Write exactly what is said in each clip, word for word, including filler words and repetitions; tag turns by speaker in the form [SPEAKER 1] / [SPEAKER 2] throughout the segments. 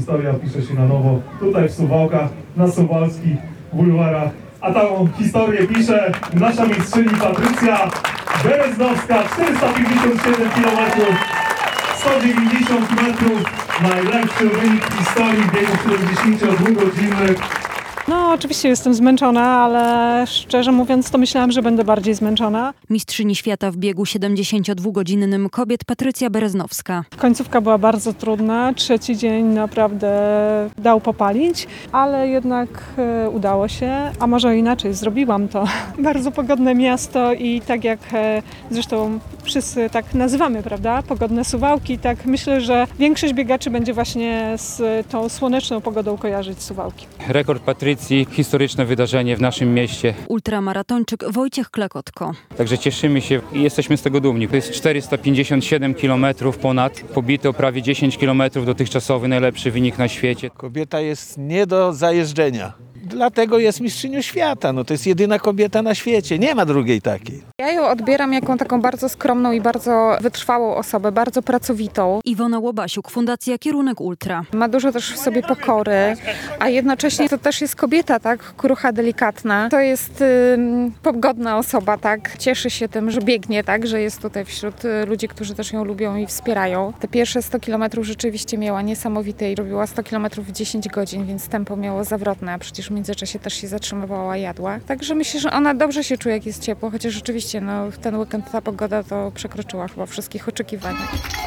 [SPEAKER 1] historia pisze się na nowo tutaj w Suwałkach, na suwalskich bulwarach. A tą historię pisze nasza mistrzyni Patrycja Bereznowska, czterysta pięćdziesiąt siedem kilometrów, sto dziewięćdziesiąt metrów, najlepszy wynik w historii biegu siedemdziesięciodwugodzinnych.
[SPEAKER 2] No oczywiście jestem zmęczona, ale szczerze mówiąc to myślałam, że będę bardziej zmęczona.
[SPEAKER 3] Mistrzyni świata w biegu siedemdziesięciodwugodzinnym kobiet Patrycja Bereznowska.
[SPEAKER 2] Końcówka była bardzo trudna, trzeci dzień naprawdę dał popalić, ale jednak e, udało się, a może inaczej, zrobiłam to. Bardzo pogodne miasto i tak jak e, zresztą wszyscy tak nazywamy, prawda, pogodne Suwałki, tak myślę, że większość biegaczy będzie właśnie z tą słoneczną pogodą kojarzyć Suwałki.
[SPEAKER 4] Rekord Patrycji, historyczne wydarzenie w naszym mieście.
[SPEAKER 3] Ultramaratończyk Wojciech Klekotko.
[SPEAKER 4] Także cieszymy się i jesteśmy z tego dumni. To jest czterysta pięćdziesiąt siedem kilometrów ponad, pobito prawie dziesięć kilometrów, dotychczasowy najlepszy wynik na świecie.
[SPEAKER 5] Kobieta jest nie do zajeżdżenia. Dlatego jest mistrzynią świata. No to jest jedyna kobieta na świecie. Nie ma drugiej takiej.
[SPEAKER 6] Ja ją odbieram jako taką bardzo skromną i bardzo wytrwałą osobę, bardzo pracowitą.
[SPEAKER 3] Iwona Łobasiuk, Fundacja Kierunek Ultra.
[SPEAKER 6] Ma dużo też w sobie pokory, a jednocześnie to też jest kobieta, tak, krucha, delikatna. To jest ym, pogodna osoba, tak. Cieszy się tym, że biegnie, tak, że jest tutaj wśród y, ludzi, którzy też ją lubią i wspierają. Te pierwsze sto kilometrów rzeczywiście miała niesamowite i robiła sto kilometrów w dziesięć godzin, więc tempo miało zawrotne, a przecież w międzyczasie też się zatrzymywała, jadła. Także myślę, że ona dobrze się czuje, jak jest ciepło, chociaż rzeczywiście no, w ten weekend ta pogoda to przekroczyła chyba wszystkich oczekiwań.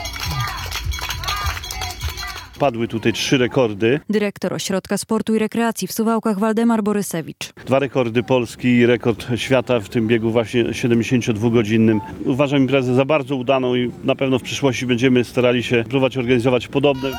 [SPEAKER 7] Padły tutaj trzy rekordy.
[SPEAKER 3] Dyrektor Ośrodka Sportu i Rekreacji w Suwałkach Waldemar Borysewicz.
[SPEAKER 7] Dwa rekordy Polski i rekord świata w tym biegu właśnie siedemdziesięciodwugodzinnym. Uważam imprezę za bardzo udaną i na pewno w przyszłości będziemy starali się próbować organizować podobne.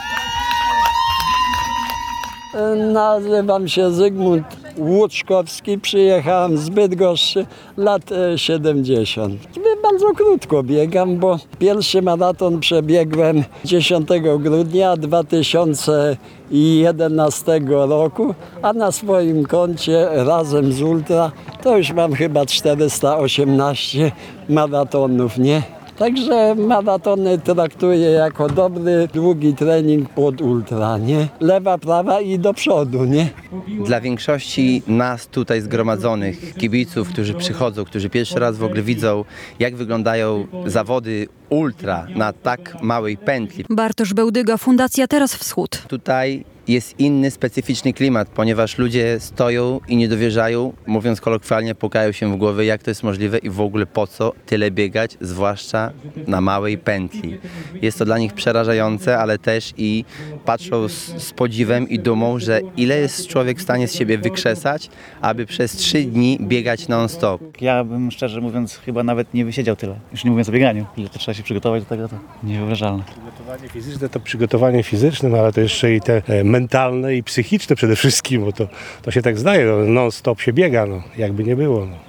[SPEAKER 8] Nazywam się Zygmunt Łuczkowski, przyjechałem z Bydgoszczy, lat siedemdziesiąt. Bardzo krótko biegam, bo pierwszy maraton przebiegłem dziesiątego grudnia dwa tysiące jedenastego roku, a na swoim koncie razem z Ultra to już mam chyba czterysta osiemnaście maratonów, nie? Także maratony traktuję jako dobry, długi trening pod ultra, nie? Lewa, prawa i do przodu, nie?
[SPEAKER 9] Dla większości nas tutaj zgromadzonych, kibiców, którzy przychodzą, którzy pierwszy raz w ogóle widzą, jak wyglądają zawody ultra na tak małej pętli.
[SPEAKER 3] Bartosz Bełdyga, Fundacja Teraz Wschód.
[SPEAKER 9] Tutaj jest inny, specyficzny klimat, ponieważ ludzie stoją i nie dowierzają, mówiąc kolokwialnie, pukają się w głowę, jak to jest możliwe i w ogóle po co tyle biegać, zwłaszcza na małej pętli. Jest to dla nich przerażające, ale też i patrzą z, z podziwem i dumą, że ile jest człowiek w stanie z siebie wykrzesać, aby przez trzy dni biegać non-stop.
[SPEAKER 10] Ja bym szczerze mówiąc chyba nawet nie wysiedział tyle, już nie mówiąc o bieganiu. Ile to trzeba się przygotować do tego, to niewyobrażalne.
[SPEAKER 11] Przygotowanie fizyczne to przygotowanie fizyczne, no ale to jeszcze i te mentalne i psychiczne przede wszystkim, bo to, to się tak zdaje, no, non stop się biega, no, jakby nie było. No.